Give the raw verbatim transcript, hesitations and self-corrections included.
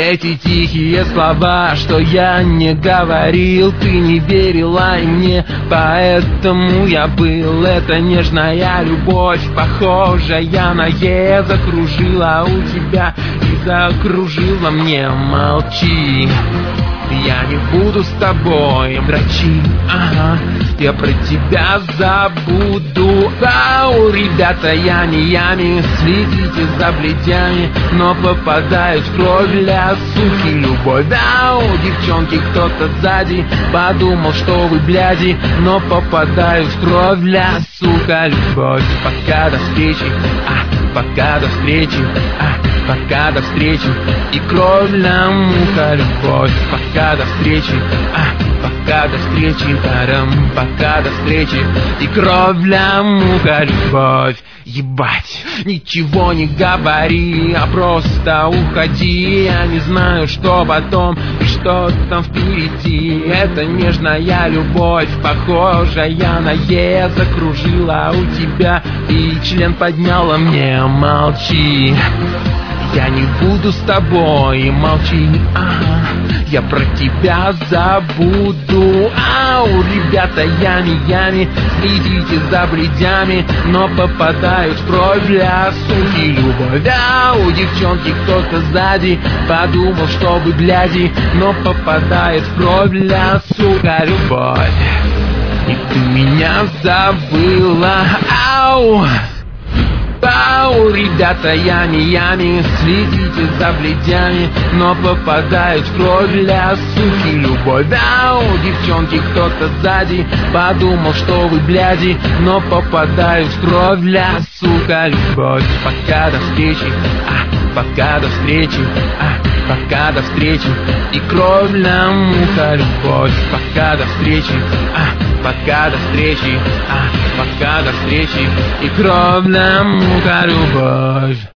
Эти тихие слова, что я не говорил, ты не верила и мне, поэтому я был. Это нежная любовь, похожая на Е, закружила у тебя и закружила мне. Молчи, я не буду с тобой дрочить, ага, я про тебя забуду. Ау, ребята, я не ями, следите за бледями, но попадают в кровь для суки любовь. Ау, девчонки, кто-то сзади подумал, что вы бляди, но попадают в кровь для сука любовь. Пока до встречи, а, пока до встречи, а, пока до встречи, и кровь для мука любовь. Пока до встречи, а, пока до встречи, тарам, пока до встречи, и кровь для мука любовь. Ебать, ничего не говори, а просто уходи. Я не знаю, что потом и что там впереди. Это нежная любовь, похожая на Е, закружила у тебя и член подняла мне. Молчи, я не буду с тобой, молчи, ага, я про тебя забуду. Ау, ребята, ями, ями, следите за бледями, но попадают в кровь для суки любовь. Ау, девчонки, кто-то сзади подумал, что вы бляди, но попадает в кровь для сука любовь. И ты меня забыла, ау. Ау, ребята, ями, ями, следите за бледями, но попадают в кровь для суки любовь. Ау, девчонки, кто-то сзади подумал, что вы бляди, но попадают в кровь для сука любовь. Пока до встречи, а, пока до встречи, а, пока до встречи, и кровь для мука любовь. Пока до встречи, а, пока до встречи, а, пока до встречи, и кровь для мука любовь.